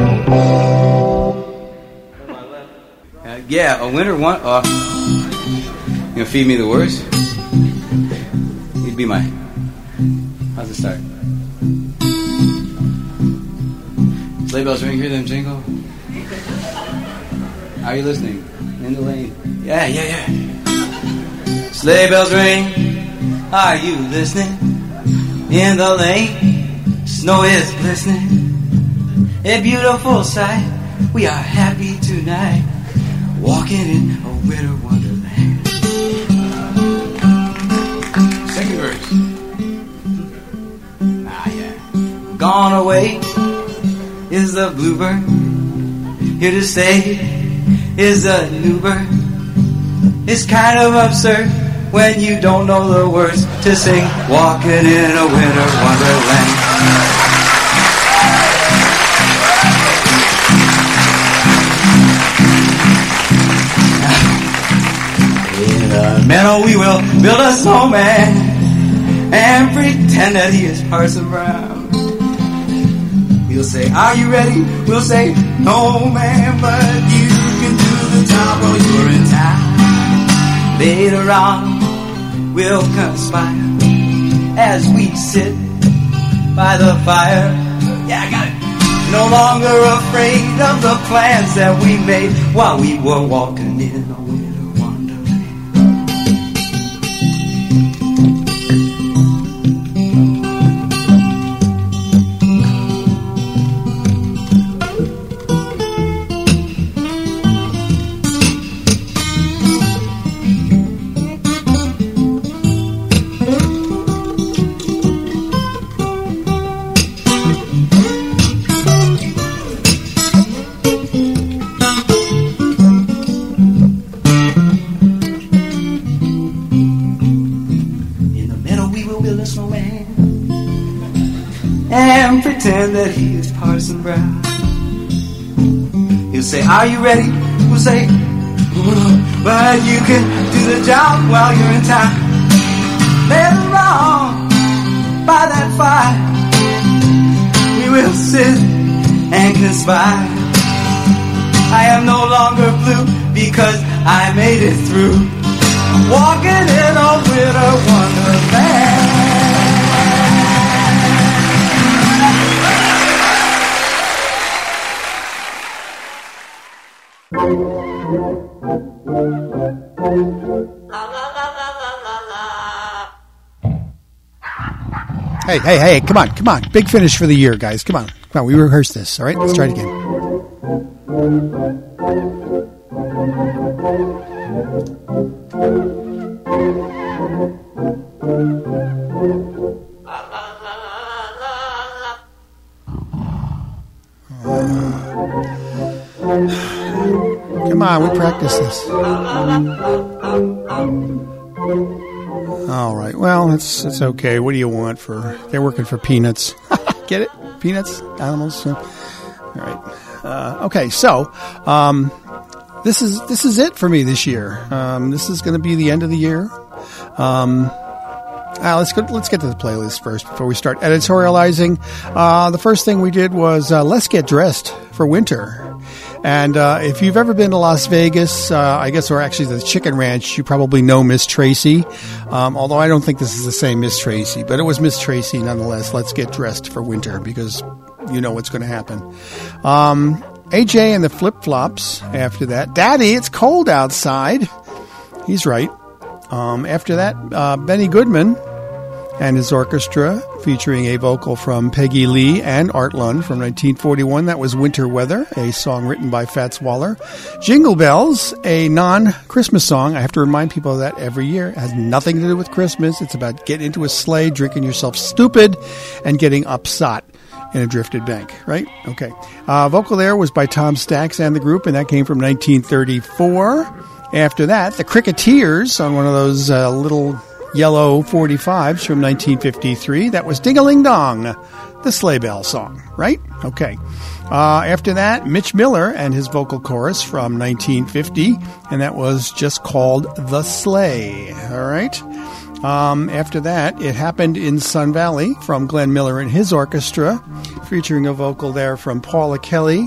Uh, yeah, a winter one. Uh, you gonna feed me the words? You'd be my. How's it start? Sleigh bells ring, hear them jingle. Are you listening? In the lane. Yeah, yeah, yeah. Sleigh bells ring. Are you listening? In the lane. Snow is glistening. A beautiful sight. We are happy tonight. Walking in a winter wonderland. Second verse. Ah, yeah. Gone away is the bluebird. Here to stay is a new bird. It's kind of absurd when you don't know the words to sing Walking in a Winter Wonderland. In a meadow we will build a snowman and pretend that he is Parson Brown. He'll say, are you ready? We'll say, no man, but you can do the job while you're in town. Later on, we'll conspire as we sit by the fire. Yeah, I got it. No longer afraid of the plans that we made while we were walking in a winter wonderland. And pretend that he is Parson Brown. He'll say, are you ready? We'll say, but you can do the job while you're in town. Later on, by that fire, we will sit and conspire. I am no longer blue because I made it through. Walking in a winter wonderland. Hey, hey, hey, come on, come on. Big finish for the year, guys. Come on. Come on, we rehearsed this, all right? Let's try it again. Come on, we practice this. All right. Well, it's it's okay. What do you want for? They're working for peanuts. Get it? Peanuts, animals. All right. Uh, okay. So, um, this is this is it for me this year. Um, this is going to be the end of the year. Um, Uh, let's go, let's get to the playlist first before we start editorializing. Uh, the first thing we did was uh, let's get dressed for winter. And uh, if you've ever been to Las Vegas, uh, I guess, or actually the Chicken Ranch, you probably know Miss Tracy. Um, although I don't think this is the same Miss Tracy, but it was Miss Tracy nonetheless. Let's get dressed for winter because you know what's going to happen. Um, A J and the Flip Flops after that. Daddy, it's cold outside. He's right. Um, after that, uh, Benny Goodman and his orchestra, featuring a vocal from Peggy Lee and Art Lund from nineteen forty-one. That was Winter Weather, a song written by Fats Waller. Jingle Bells, a non-Christmas song. I have to remind people of that every year. It has nothing to do with Christmas. It's about getting into a sleigh, drinking yourself stupid, and getting upsot in a drifted bank, right? Okay. Uh, vocal there was by Tom Stax and the group, and that came from nineteen thirty-four. After that, the Cricketeers on one of those uh, little yellow forty-fives from nineteen fifty-three. That was Ding-a-Ling-Dong, the Sleigh Bell song, right? Okay. Uh, after that, Mitch Miller and his vocal chorus from nineteen fifty, and that was just called The Sleigh, all right? Um, after that, It Happened in Sun Valley from Glenn Miller and his orchestra, featuring a vocal there from Paula Kelly,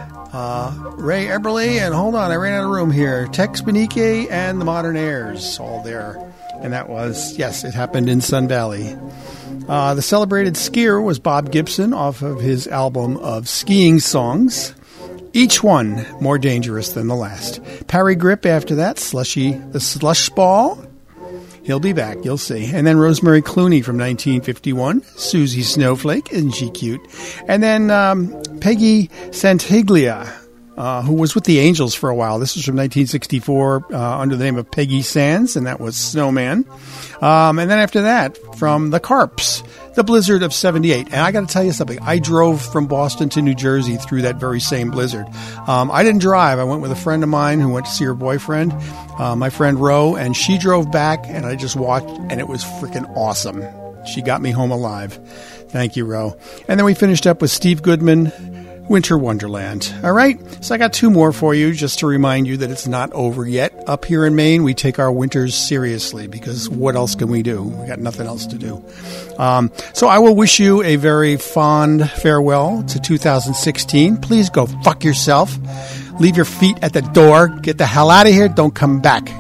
Uh, Ray Eberle, and hold on, I ran out of room here. Tex Benike and the Modern Airs, all there. And that was, yes, It Happened in Sun Valley. Uh, the celebrated skier was Bob Gibson off of his album of skiing songs. Each one more dangerous than the last. Parry Grip after that, Slushy, the Slush Ball. He'll be back, you'll see. And then Rosemary Clooney from nineteen fifty-one, Susie Snowflake, isn't she cute? And then um, Peggy Santiglia, uh, who was with the Angels for a while. This was from nineteen sixty-four uh, under the name of Peggy Sands, and that was Snowman. Um, and then after that, from the Carps, The Blizzard of seventy-eight. And I got to tell you something. I drove from Boston to New Jersey through that very same blizzard. Um, I didn't drive. I went with a friend of mine who went to see her boyfriend, uh, my friend Ro, and she drove back, and I just watched, and it was freaking awesome. She got me home alive. Thank you, Ro. And then we finished up with Steve Goodman, Winter Wonderland. All right, so I got two more for you just to remind you that it's not over yet. Up here in Maine, we take our winters seriously because what else can we do? We got nothing else to do. Um, so I will wish you a very fond farewell to two thousand sixteen. Please go fuck yourself. Leave your feet at the door. Get the hell out of here. Don't come back.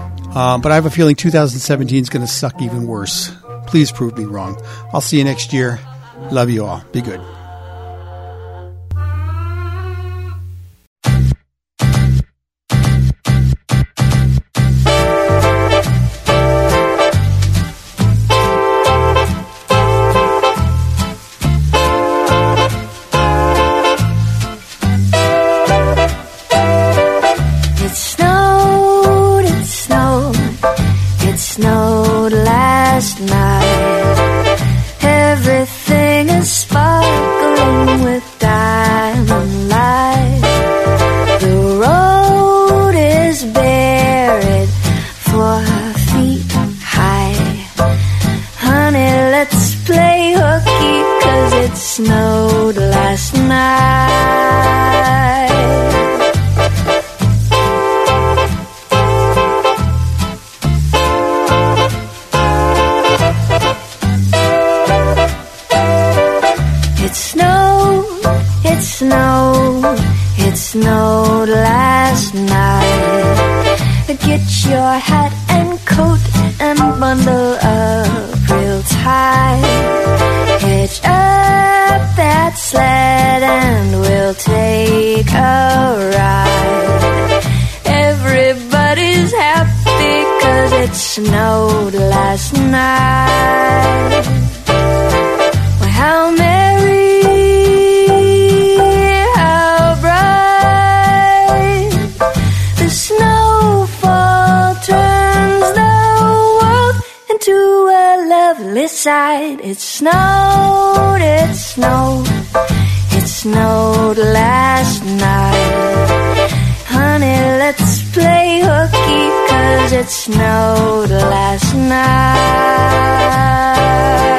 Um, but I have a feeling two thousand seventeen is going to suck even worse. Please prove me wrong. I'll see you next year. Love you all. Be good. Side. outside. It snowed, it snowed, it snowed last night. Honey, let's play hooky, 'cause it snowed last night.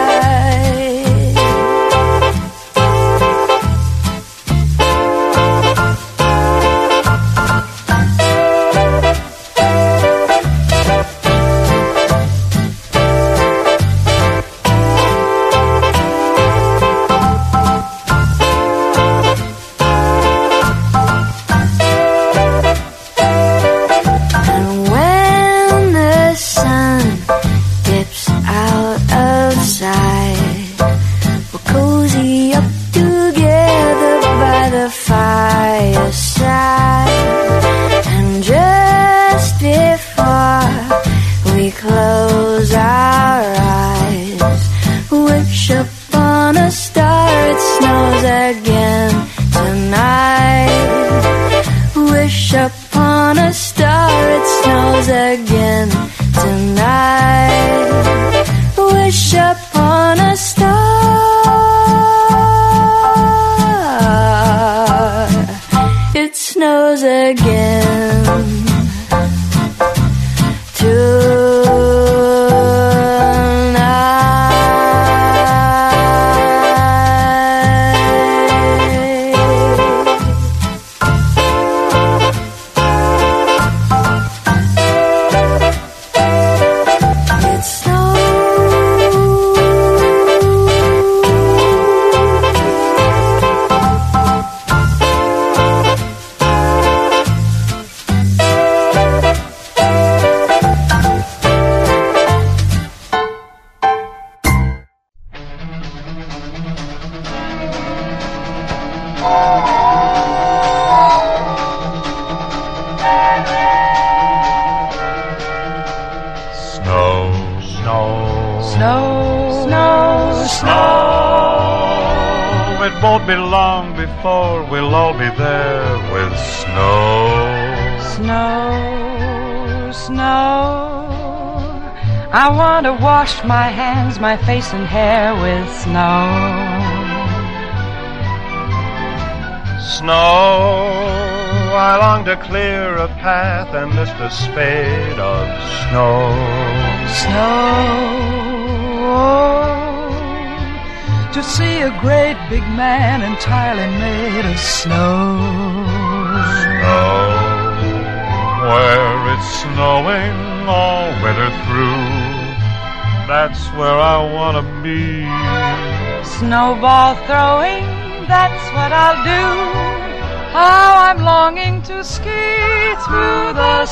My hands, my face and hair with snow. Snow, I long to clear a path and lift a spade of snow. Snow, to see a great big man entirely made of snow. Snow, where it's snowing all winter through. That's where I want to be. Snowball throwing, that's what I'll do. How I'm longing to ski through the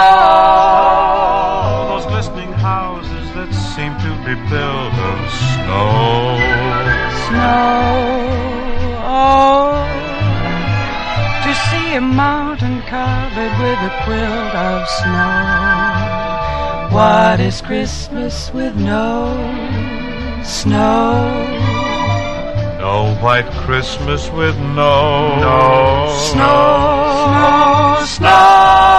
snow. Those glistening houses that seem to be built of snow. Snow, oh, to see a mountain covered with a quilt of snow. What is Christmas with no snow? No white Christmas with no, no snow, snow, snow.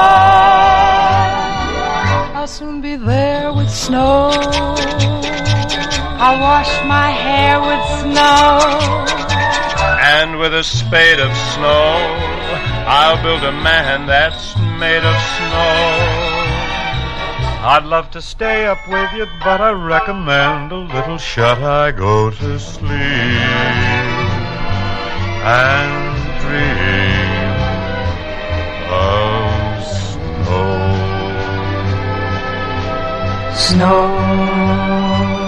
I'll soon be there with snow. I'll wash my hair with snow. And with a spade of snow, I'll build a man that's made of snow. I'd love to stay up with you, but I recommend a little shut-eye go to sleep and dream of snow. Snow.